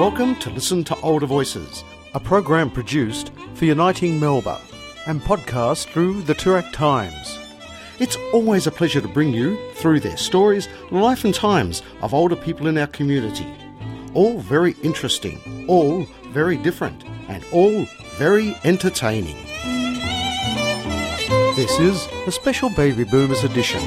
Welcome to Listen to Older Voices, a program produced for Uniting Melba and podcast through the Toorak Times. It's always a pleasure to bring you through their stories, life and times of older people in our community. All very interesting, all very different, and all very entertaining. This is a special Baby Boomers edition.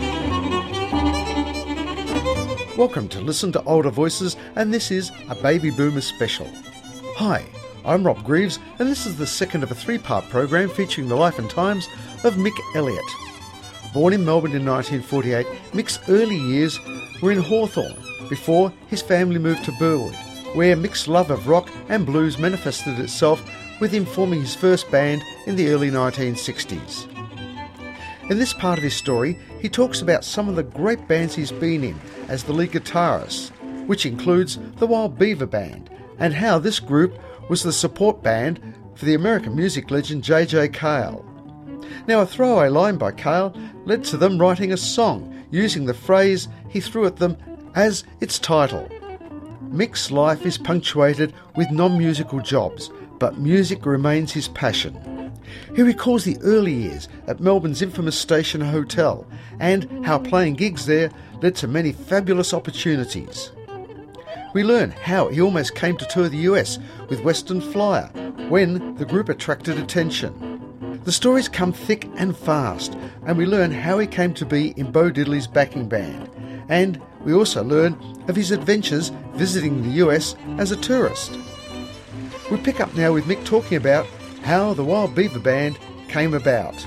Welcome to Listen to Older Voices, and this is a Baby Boomers special. Hi, I'm Rob Greaves, and this is the second of a three-part program featuring the life and times of Mick Elliott. Born in Melbourne in 1948, Mick's early years were in Hawthorn before his family moved to Burwood, where Mick's love of rock and blues manifested itself with him forming his first band in the early 1960s. In this part of his story, he talks about some of the great bands he's been in as the lead guitarist, which includes the Wild Beaver Band, and how this group was the support band for the American music legend J.J. Cale. Now, a throwaway line by Cale led to them writing a song using the phrase he threw at them as its title. Mick's life is punctuated with non-musical jobs, but music remains his passion. He recalls the early years at Melbourne's infamous Station Hotel and how playing gigs there led to many fabulous opportunities. We learn how he almost came to tour the US with Western Flyer when the group attracted attention. The stories come thick and fast, and we learn how he came to be in Bo Diddley's backing band. And we also learn of his adventures visiting the US as a tourist. We pick up now with Mick talking about how the Wild Beaver Band came about.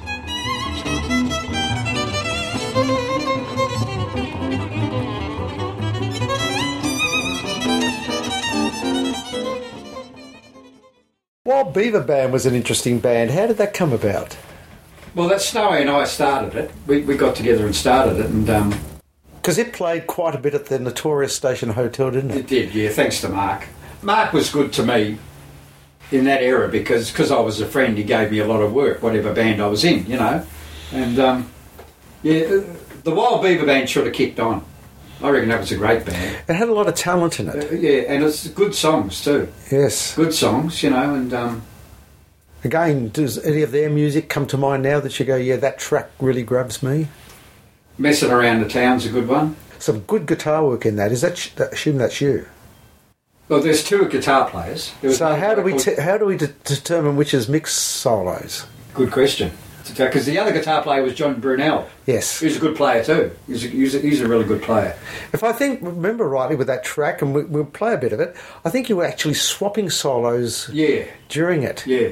Wild Beaver Band was an interesting band. How did that come about? Well, that's Snowy and I started it. We got together and started it, and because it played quite a bit at the notorious Station Hotel, didn't it? It did, yeah, thanks to Mark. Mark was good to me in that era because I was a friend. He gave me a lot of work, whatever band I was in, you know. And, the Wild Beaver Band should have kicked on. I reckon that was a great band. It had a lot of talent in it. Yeah, and it's good songs too. Yes. Good songs, you know, and... Again, does any of their music come to mind now that you go, yeah, that track really grabs me? Messing Around the Town's a good one. Some good guitar work in that. Is that assume that's you? Well, there's two guitar players. So how do we determine which is Mick's solos? Good question. Because the other guitar player was John Brunel. Yes. Who's a good player too. He's a really good player. If I remember rightly with that track, and we'll play a bit of it, I think you were actually swapping solos during it. Yeah.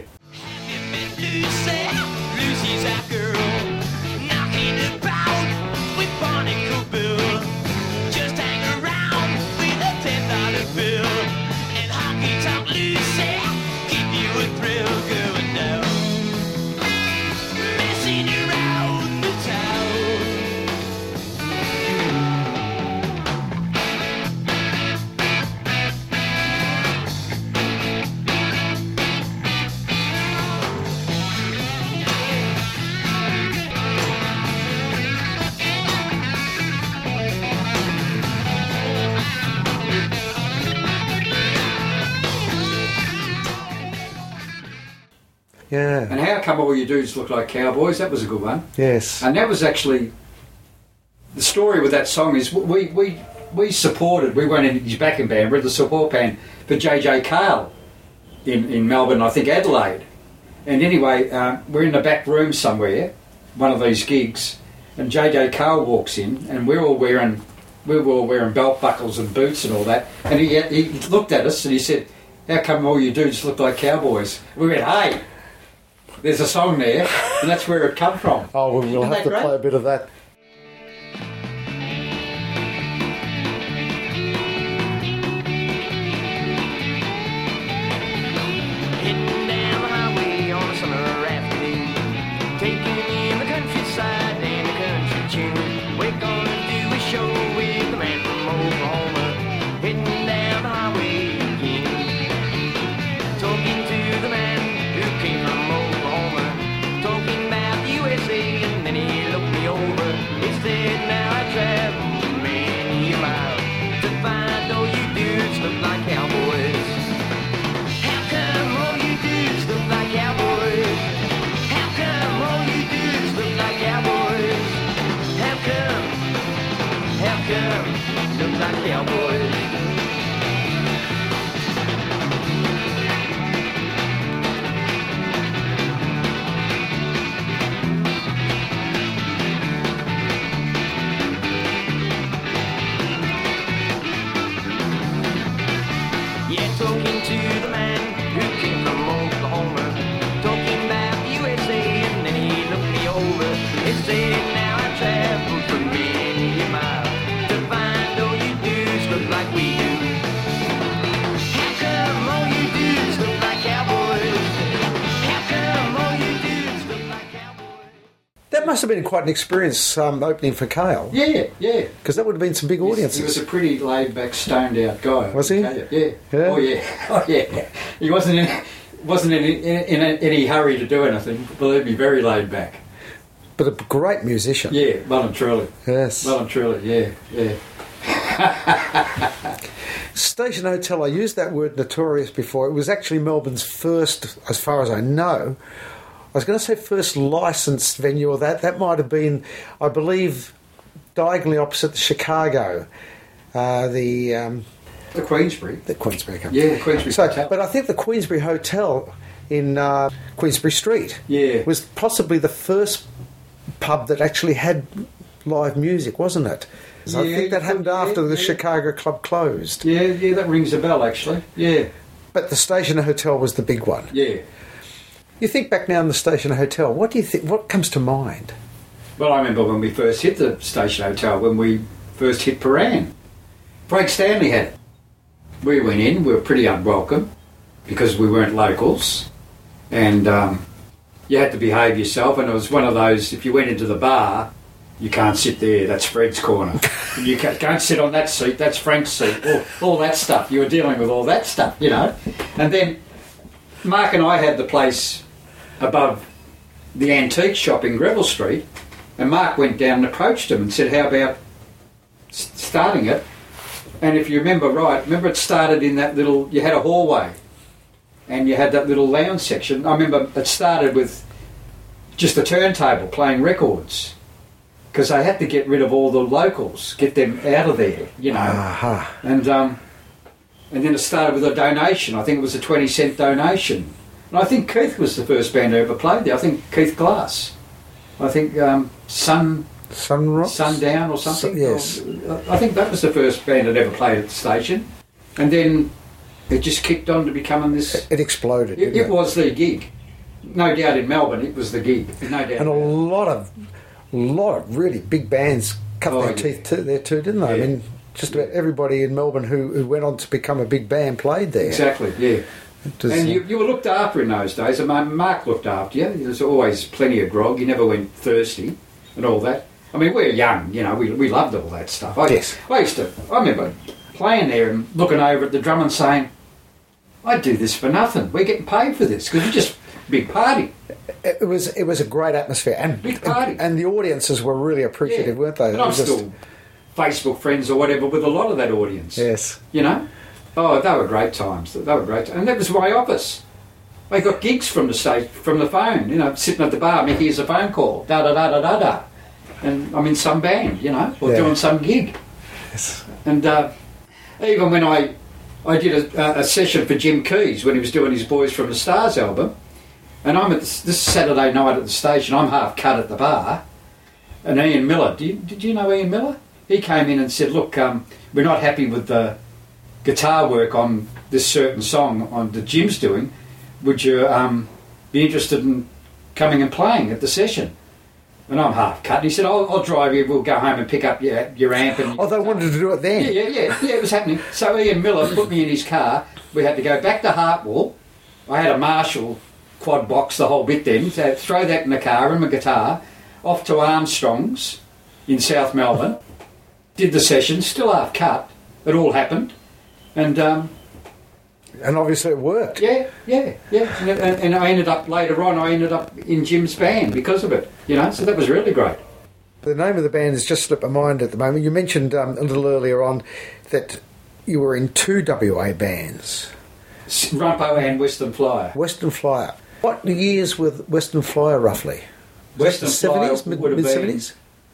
Yeah. And How Come All You Dudes Look Like Cowboys, that was a good one. Yes. And that was actually... The story with that song is we supported, we weren't in his backing band, we were the support band for J.J. Cale in Melbourne, I think Adelaide. And anyway, we're in the back room somewhere, one of these gigs, and J.J. Cale walks in, and we were all wearing belt buckles and boots and all that. And he looked at us and he said, "How come all you dudes look like cowboys?" We went, "Hey, there's a song there," and that's where it come from. Oh, well, we'll have to play a bit of that. Heading down the highway on a summer afternoon, taking in the countryside and the country tune. We're gonna do a show with the man from Oklahoma. Heading down the highway again, talking to the man who came from Oklahoma, talking about the USA, and then he looked me over. He said, "Now I travel many a mile to find all you dudes look like cowboys." That must have been quite an experience opening for Cale. Yeah, yeah. Because that would have been some big audiences. He was a pretty laid-back, stoned-out guy. Was he? Yeah. Yeah. Oh, yeah. Oh, yeah. He wasn't in any hurry to do anything. Believe me, very laid-back. But a great musician. Yeah, well and truly. Yes. Well and truly, yeah. Station Hotel, I used that word notorious before. It was actually Melbourne's first, as far as I know, I was going to say first licensed venue, or that might have been, I believe, diagonally opposite the Chicago, The Queensbury. the Queensbury Company. Yeah, the Queensbury Hotel. But I think the Queensbury Hotel in Queensbury Street was possibly the first pub that actually had live music, wasn't it? So I think that happened after the Chicago club closed. Yeah, that rings a bell, actually. Yeah. But the Station Hotel was the big one. Yeah. You think back now in the Station Hotel, what do you think? What comes to mind? Well, I remember when we first hit the Station Hotel, when we first hit Paran. Frank Stanley had it. We went in, we were pretty unwelcome because we weren't locals, and you had to behave yourself, and it was one of those, if you went into the bar, you can't sit there, that's Fred's corner. You can't sit on that seat, that's Frank's seat. All that stuff. You were dealing with all that stuff, you know. And then Mark and I had the place above the antique shop in Greville Street, and Mark went down and approached him and said, how about starting it? And if you remember right, it started in that little, you had a hallway and you had that little lounge section. I remember it started with just a turntable playing records, because they had to get rid of all the locals, get them out of there, you know. Uh-huh. And then it started with a donation. I think it was a 20-cent donation. And I think Keith was the first band who ever played there. I think Keith Glass. I think Sundown or something. Yes. I think that was the first band that ever played at the station. And then it just kicked on to becoming this... It exploded, It was the gig. No doubt in Melbourne it was the gig. No doubt. And a lot of really big bands cut their teeth there too, didn't they? Yeah. I mean, just about everybody in Melbourne who went on to become a big band played there. Exactly, yeah. And you were looked after in those days. I mean, Mark looked after you. There was always plenty of grog. You never went thirsty and all that. I mean, we're young, you know, we loved all that stuff. I remember playing there and looking over at the drum and saying, I'd do this for nothing. We're getting paid for this, because we just big party. It was a great atmosphere, and big party. And the audiences were really appreciative, weren't they? And I'm still Facebook friends or whatever with a lot of that audience. Yes. You know? Oh, they were great times. And that was my office. I got gigs from the stage, from the phone, you know, sitting at the bar, me, here's a phone call, da-da-da-da-da-da. And I'm in some band, you know, or doing some gig. Yes. And even when I did a session for Jim Keys when he was doing his Boys from the Stars album, and I'm at this Saturday night at the station, I'm half cut at the bar, and Ian Miller, did you know Ian Miller? He came in and said, look, we're not happy with the guitar work on this certain song that Jim's doing. Would you be interested in coming and playing at the session? And I'm half cut. And he said, I'll drive you, we'll go home and pick up your amp. And they wanted to do it then? Yeah, it was happening. So Ian Miller put me in his car. We had to go back to Hartwell. I had a Marshall quad box, the whole bit then. So throw that in the car and my guitar, off to Armstrong's in South Melbourne. Did the session, still half cut. It all happened. And obviously it worked. Yeah. And I ended up, later on, in Jim's band because of it, you know, so that was really great. The name of the band has just slipped my mind at the moment. You mentioned a little earlier on that you were in 2 WA bands. Rumpo and Western Flyer. Western Flyer. What years were Western Flyer roughly? Western Flyer 70s, mid-70s?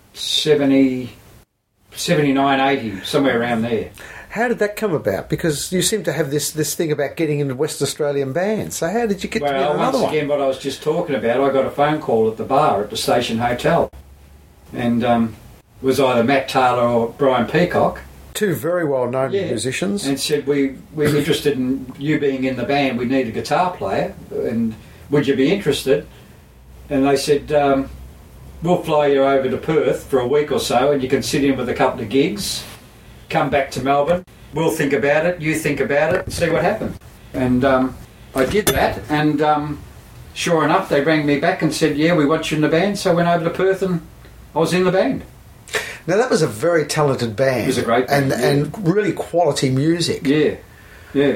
70, 79, 80, somewhere around there. How did that come about? Because you seem to have this thing about getting into West Australian bands. So how did you get to be another one? Once again, what I was just talking about, I got a phone call at the bar at the Station Hotel. And it was either Matt Taylor or Brian Peacock. 2 very well-known musicians. And said, we're interested in you being in the band. We need a guitar player. And would you be interested? And they said, we'll fly you over to Perth for a week or so and you can sit in with a couple of gigs. Come back to Melbourne, we'll think about it, you think about it, and see what happens. And I did that, and sure enough, they rang me back and said, yeah, we want you in the band. So I went over to Perth and I was in the band. Now, that was a very talented band. It was a great band, and really quality music. Yeah, yeah.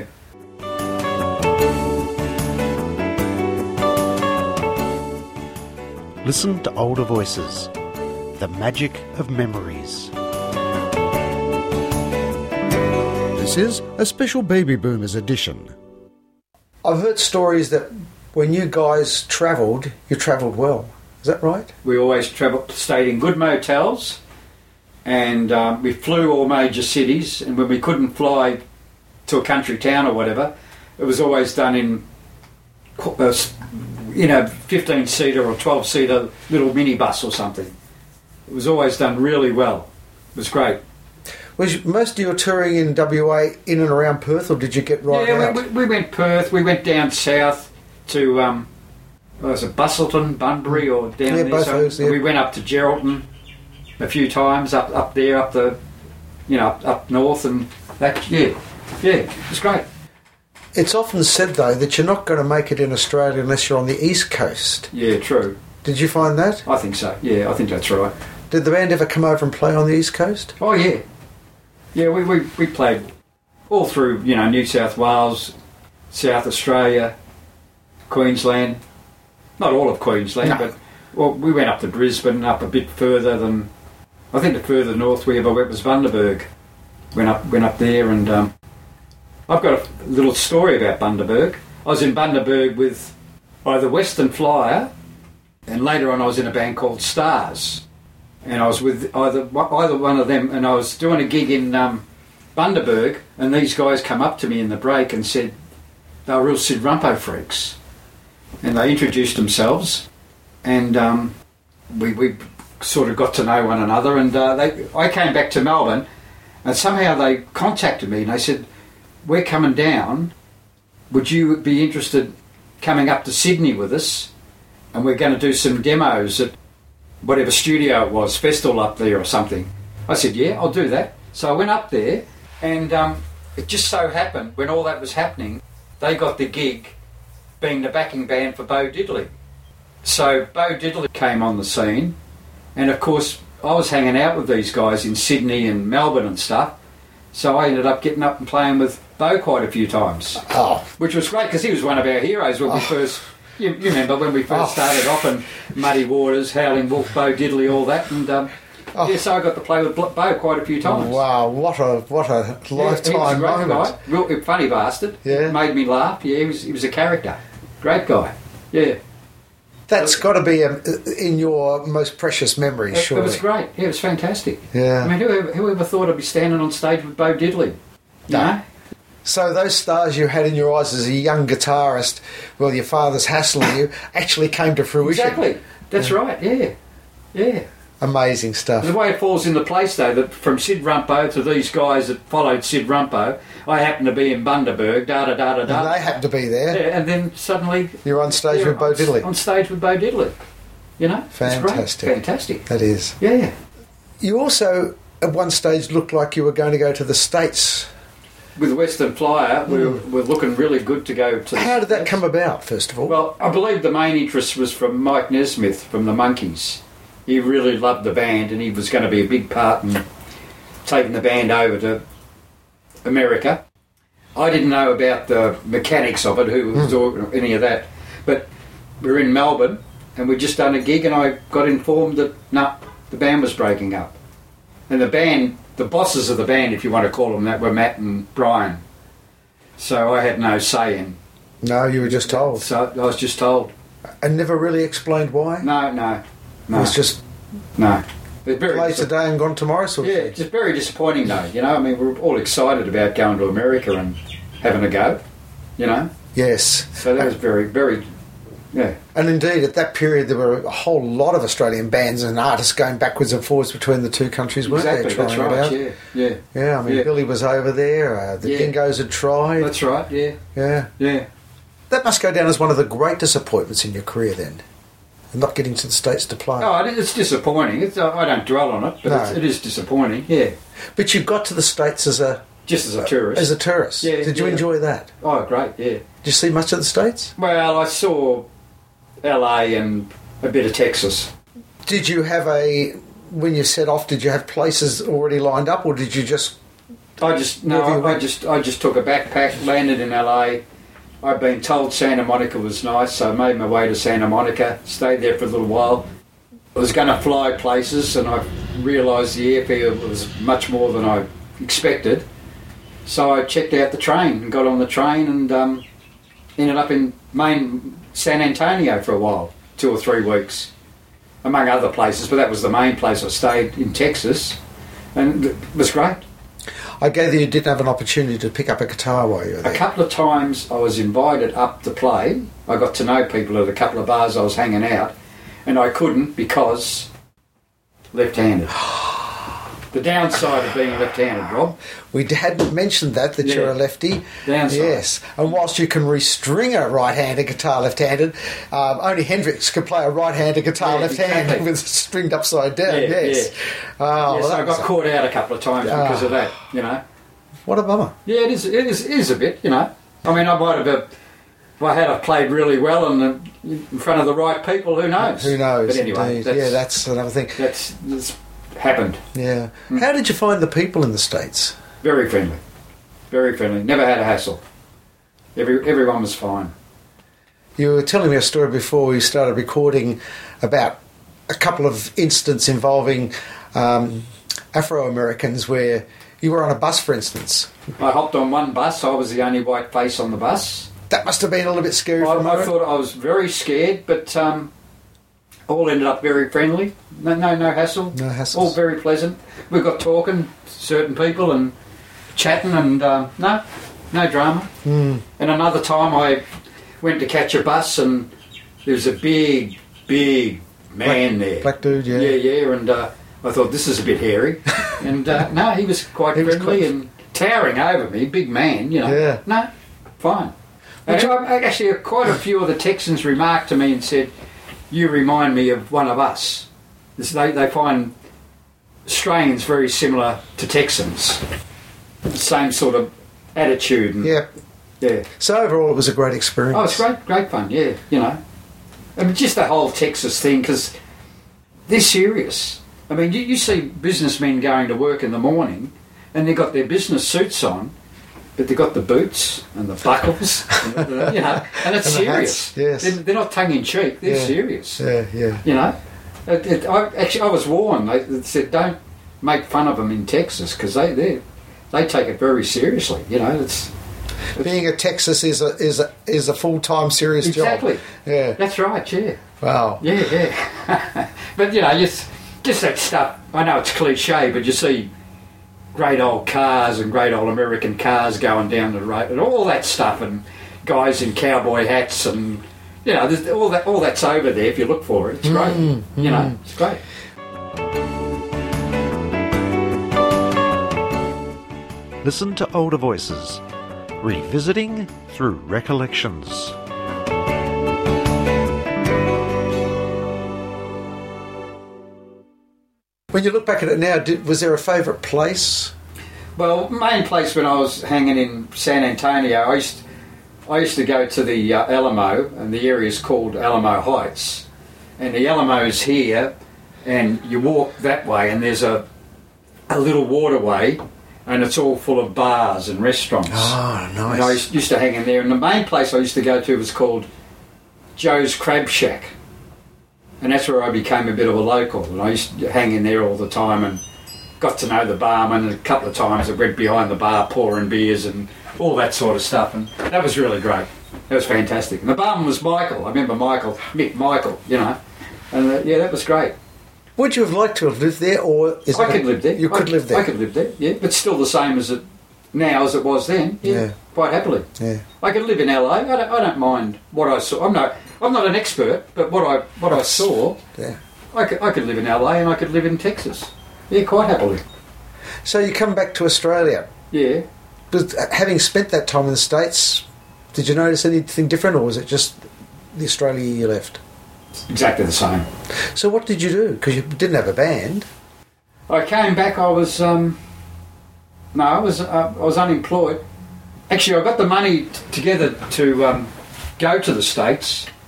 Listen to older voices. The magic of memories. This is a special Baby Boomers edition. I've heard stories that when you guys travelled, you travelled well. Is that right? We always stayed in good motels, and we flew all major cities, and when we couldn't fly to a country town or whatever, it was always done in 15-seater or 12-seater little minibus or something. It was always done really well. It was great. Was most of your touring in WA in and around Perth, or did you get right out? Yeah, we went Perth. We went down south to was it Busselton, Bunbury, or down there? Both those, yeah. We went up to Geraldton a few times, up there, up north, and that. Yeah, it was great. It's often said, though, that you're not going to make it in Australia unless you're on the East Coast. Yeah, true. Did you find that? I think so. Yeah, I think that's right. Did the band ever come over and play on the East Coast? Oh yeah, yeah. We played all through New South Wales, South Australia, Queensland. Not all of Queensland, No. but we went up to Brisbane, up a bit further than. I think the further north we ever went was Bundaberg. Went up there, and I've got a little story about Bundaberg. I was in Bundaberg with either Western Flyer, and later on I was in a band called Stars, and I was with either one of them, and I was doing a gig in Bundaberg, and these guys come up to me in the break and said they were real Sid Rumpo freaks, and they introduced themselves, and we sort of got to know one another, and I came back to Melbourne, and somehow they contacted me and they said, we're coming down, would you be interested coming up to Sydney with us, and we're going to do some demos at whatever studio it was, Festal up there or something. I said, yeah, I'll do that. So I went up there, and it just so happened, when all that was happening, they got the gig being the backing band for Bo Diddley. So Bo Diddley came on the scene, and of course I was hanging out with these guys in Sydney and Melbourne and stuff, so I ended up getting up and playing with Bo quite a few times. Oh. Which was great, because he was one of our heroes when we first... You remember when we first started off, and Muddy Waters, Howling Wolf, Bo Diddley, all that, and so I got to play with Bo quite a few times. Wow, what a lifetime moment! Guy. Real funny bastard. Yeah, made me laugh. Yeah, he was a character. Great guy. Yeah, that's got to be in your most precious memories. Surely, it was great. Yeah, it was fantastic. Yeah, I mean, whoever thought I'd be standing on stage with Bo Diddley? You know? So those stars you had in your eyes as a young guitarist, well, your father's hassling you, actually came to fruition. Exactly. That's right, yeah. Amazing stuff. The way it falls into place, though, that from Sid Rumpo to these guys that followed Sid Rumpo, I happened to be in Bundaberg, And they happened to be there. Yeah, and then suddenly... You're on stage with Bo Diddley. On stage with Bo Diddley. You know? Fantastic. It's great. Fantastic. That is. Yeah. You also, at one stage, looked like you were going to go to the States. With Western Flyer, we were looking really good to go to the How did that come about, first of all? Well, I believe the main interest was from Mike Nesmith from the Monkees. He really loved the band, and he was going to be a big part in taking the band over to America. I didn't know about the mechanics of it, who was doing any of that. But we were in Melbourne, and we'd just done a gig, and I got informed that, the band was breaking up. And the bosses of the band, if you want to call them that, were Matt and Brian. So I had no say in. No, you were just told. So I was just told. And never really explained why? No. It was just... No. Play today and gone tomorrow sort of thing. Just very disappointing though, you know. I mean, we were all excited about going to America and having a go, you know. Yes. So that was very, very... Yeah. And indeed, at that period, there were a whole lot of Australian bands and artists going backwards and forwards between the two countries, weren't exactly, they? Trying that's right, it out? yeah. Yeah, I mean, Billy was over there, the Dingoes had tried. That's right, yeah. That must go down as one of the great disappointments in your career then, not getting to the States to play. Oh, it's disappointing. I don't dwell on it, but it is disappointing, yeah. But you got to the States just as a tourist. As a tourist. Yeah. Did you enjoy that? Oh, great, yeah. Did you see much of the States? Well, I saw LA and a bit of Texas. Did you have when you set off, did you have places already lined up, or did you just... I just took a backpack, landed in LA. I'd been told Santa Monica was nice, so I made my way to Santa Monica, stayed there for a little while. I was going to fly places, and I realised the airfare was much more than I expected. So I checked out the train and got on the train and ended up in main San Antonio for a while, 2 or 3 weeks, among other places, but that was the main place. I stayed in Texas, and it was great. I gather you didn't have an opportunity to pick up a guitar while you were there. A couple of times I was invited up to play. I got to know people at a couple of bars I was hanging out, and I couldn't because left-handed. The downside of being left-handed, Rob. We hadn't mentioned that you're a lefty. Downside. Yes. And whilst you can restring a right-handed guitar left-handed, only Hendrix could play a right-handed guitar left-handed exactly. with stringed upside down. Yeah, yes. yeah. Oh, Yes, I got caught out a couple of times because of that, you know. What a bummer. Yeah, it is a bit, you know. I mean, I might have, if I had played really well and in front of the right people, who knows? Who knows, But anyway, indeed. That's another thing. That's happened. Yeah. How did you find the people in the States? Very friendly. Very friendly. Never had a hassle. Everyone was fine. You were telling me a story before we started recording about a couple of incidents involving Afro-Americans where you were on a bus, for instance. I hopped on one bus. I was the only white face on the bus. That must have been a little bit scary for a I moment. thought I was very scared, but all ended up very friendly. No hassle. No hassles. All very pleasant. We got talking, certain people, and chatting, and no drama. Mm. And another time I went to catch a bus, and there was a big man there. Black dude, yeah. Yeah, and I thought, this is a bit hairy. And no, he was quite friendly and towering over me, big man, you know. Yeah. No, fine. And actually, quite a few of the Texans remarked to me and said, you remind me of one of us. They find Australians very similar to Texans. The same sort of attitude. And, yeah. So overall, it was a great experience. Oh, it's great fun, yeah, you know. I mean, just the whole Texas thing, because they're serious. I mean, you see businessmen going to work in the morning, and they've got their business suits on, but they've got the boots and the buckles, and you know, and it's And the serious. hats, yes. They're not tongue-in-cheek, they're Yeah. serious. Yeah. You know? I was warned. They said, don't make fun of them in Texas, because they take it very seriously, you know. It's Being a Texas is a full-time serious exactly. job. Yeah. That's right, yeah. Wow. Yeah. But, you know, just that stuff. I know it's cliche, but you see great old cars and great old American cars going down the road and all that stuff, and guys in cowboy hats, and, you know, there's all that's over there if you look for it. It's great. You know, it's great. Listen to older voices, revisiting through recollections. When you look back at it now, was there a favourite place? Well, main place when I was hanging in San Antonio, I used to go to the Alamo, and the area's called Alamo Heights. And the Alamo's here, and you walk that way, and there's a little waterway, and it's all full of bars and restaurants. Oh, nice. And I used to hang in there, and the main place I used to go to was called Joe's Crab Shack. And that's where I became a bit of a local, and I used to hang in there all the time and got to know the barman, and a couple of times I went behind the bar pouring beers and all that sort of stuff, and that was really great. That was fantastic. And the barman was Michael. I remember Mick Michael, you know. And yeah, that was great. Would you have liked to have lived there, or is I could live there. You could live there. I could live there, yeah. But still the same as it now as it was then. Yeah. Quite happily. Yeah. I could live in LA. I don't mind what I saw. I'm not an expert, but what I saw, Yeah. I could live in LA and I could live in Texas. Yeah, quite happily. So you come back to Australia. Yeah. But having spent that time in the States, did you notice anything different, or was it just the Australia you left? Exactly the same. So what did you do? Because you didn't have a band. I came back. I was I was unemployed. Actually, I got the money together to go to the States,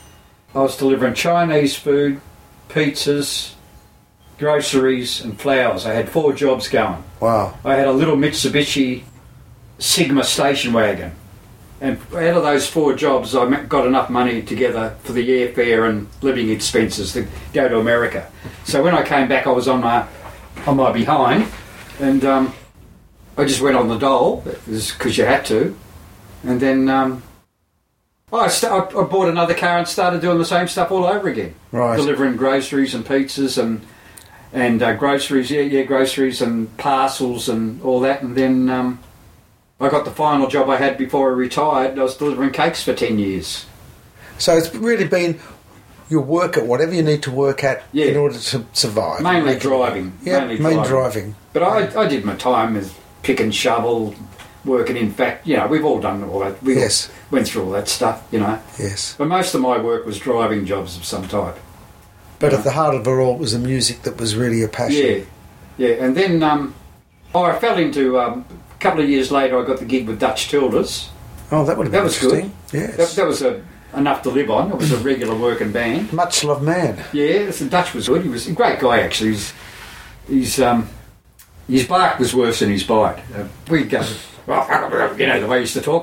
I was delivering Chinese food, pizzas, groceries and flowers. I had 4 jobs going. Wow. I had a little Mitsubishi Sigma station wagon. And out of those 4 jobs, I got enough money together for the airfare and living expenses to go to America. So when I came back, I was on my behind, and I just went on the dole, because you had to. And then I bought another car and started doing the same stuff all over again. Right. Delivering groceries and pizzas and groceries, groceries and parcels and all that. And then I got the final job I had before I retired. I was delivering cakes for 10 years. So it's really been your work at whatever you need to work at Yeah. in order to survive. Mainly driving. Yeah, mainly main driving. But I did my time as pick and shovel, working in fact, we've all done all that. We Yes. all went through all that stuff, Yes. But most of my work was driving jobs of some type. But at the heart of it all, it was the music that was really your passion. Yeah. And then I fell into... a couple of years later, I got the gig with Dutch Tildes. Oh, that would have been That was good. interesting. Yes. That was enough to live on. It was a regular working band. Much loved man. Yeah, the Dutch was good. He was a great guy, actually. His bark was worse than his bite. We'd go, the way he used to talk.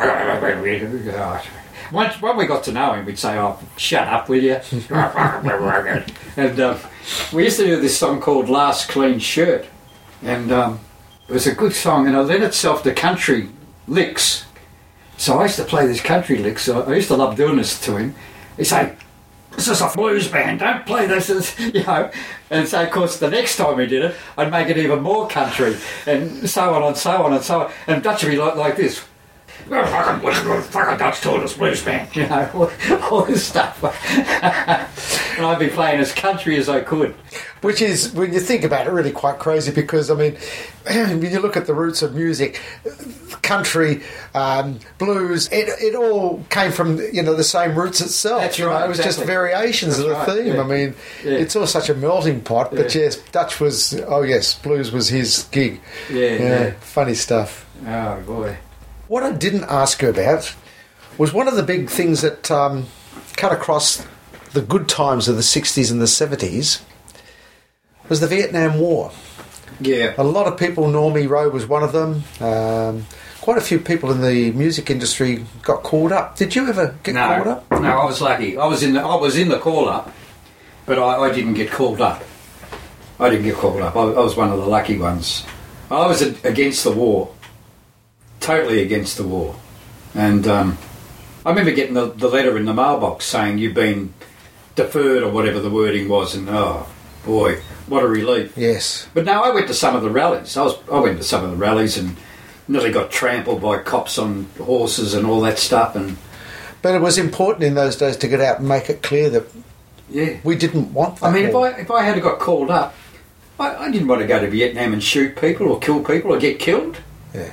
Once when we got to know him, we'd say, "Oh, shut up, will you?" And we used to do this song called "Last Clean Shirt," and it was a good song, and it lent itself to country licks. So I used to play these country licks. So I used to love doing this to him. He'd say, "This is a blues band, don't play this," And so, of course, the next time we did it, I'd make it even more country, and so on and so on and so on. And Dutch would be like this. Fucking Dutch Tildes blues band, all this stuff. And I'd be playing as country as I could. Which is, when you think about it, really quite crazy because, I mean, when you look at the roots of music, country, blues, it all came from, the same roots itself. That's right. It was just variations of the theme. Yeah. I mean, it's all such a melting pot. But yes, Dutch was, blues was his gig. Yeah. Funny stuff. Oh, boy. What I didn't ask you about was one of the big things that cut across the good times of the 60s and the 70s was the Vietnam War. Yeah. A lot of people, Normie Rowe was one of them. Quite a few people in the music industry got called up. Did you ever get called up? No, I was lucky. I was in the call up, but I didn't get called up. I was one of the lucky ones. I was against the war. Totally against the war. And I remember getting the letter in the mailbox saying you've been deferred or whatever the wording was, and oh boy, what a relief. Yes. But no, I went to some of the rallies. I went to some of the rallies and nearly got trampled by cops on horses and all that stuff. But it was important in those days to get out and make it clear that we didn't want that. I mean, war. if I had got called up, I didn't want to go to Vietnam and shoot people or kill people or get killed. Yeah.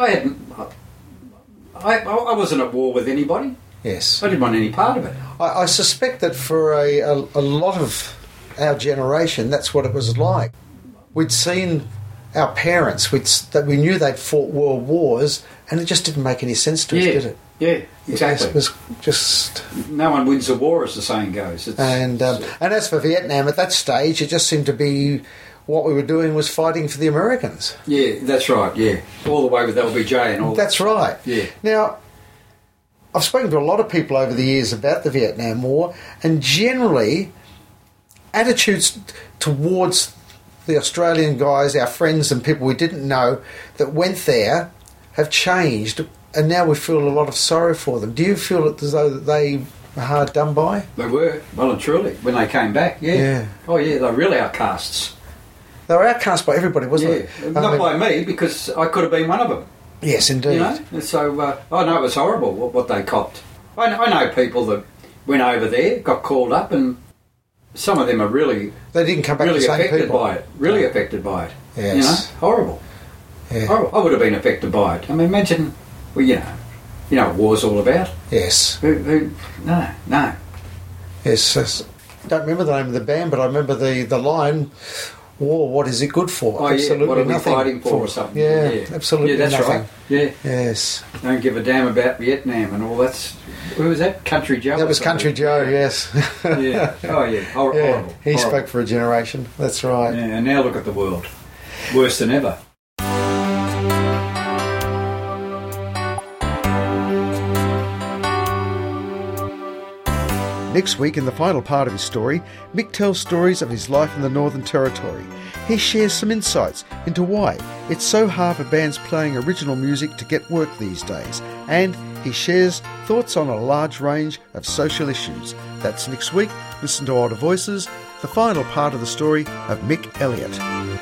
I wasn't at war with anybody. Yes. I didn't want any part of it. I suspect that for a lot of our generation, that's what it was like. We'd seen our parents, that we knew they'd fought world wars, and it just didn't make any sense to us, did it? Yeah, exactly. It was just... No one wins a war, as the saying goes. And as for Vietnam, at that stage, it just seemed to be what we were doing was fighting for the Americans. Yeah, that's right, yeah. All the way with LBJ and all That's right. Yeah. Now, I've spoken to a lot of people over the years about the Vietnam War, and generally, attitudes towards the Australian guys, our friends and people we didn't know that went there, have changed, and now we feel a lot of sorrow for them. Do you feel as though that they were hard done by? They were, well and truly, when they came back, yeah. Oh yeah, they were really outcasts. They were outcast by everybody, wasn't they? Not by me, because I could have been one of them. Yes, indeed. And so, I know it was horrible what they copped. I know people that went over there, got called up, and some of them are really... They didn't come back really the same affected people. by it. Really affected by it. Yes. Horrible. Yeah. Horrible. I would have been affected by it. I mean, imagine, well, you know what war's all about. Yes. No. Yes. Don't remember the name of the band, but I remember the line, war, what is it good for? Oh, Absolutely yeah, what are we nothing. fighting for or something? Yeah, absolutely Yeah, that's nothing. right. Yeah. Yes. Don't give a damn about Vietnam and all that. Who was that? Country Joe? That or was Country something? Joe, yes. Yeah. Oh, yeah. Yeah, Horrible. he Horrible. spoke for a generation. That's right. Yeah, and now look at the world. Worse than ever. Next week, in the final part of his story, Mick tells stories of his life in the Northern Territory. He shares some insights into why it's so hard for bands playing original music to get work these days, and he shares thoughts on a large range of social issues. That's next week. Listen to Older Voices, the final part of the story of Mick Elliott.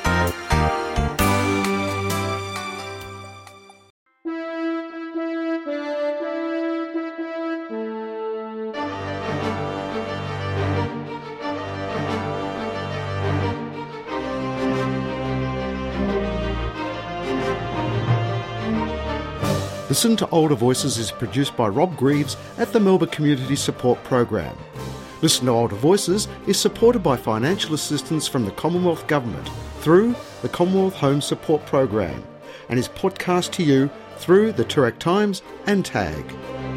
Listen to Older Voices is produced by Rob Greaves at the Melbourne Community Support Program. Listen to Older Voices is supported by financial assistance from the Commonwealth Government through the Commonwealth Home Support Program and is podcast to you through the Toorak Times and TAG.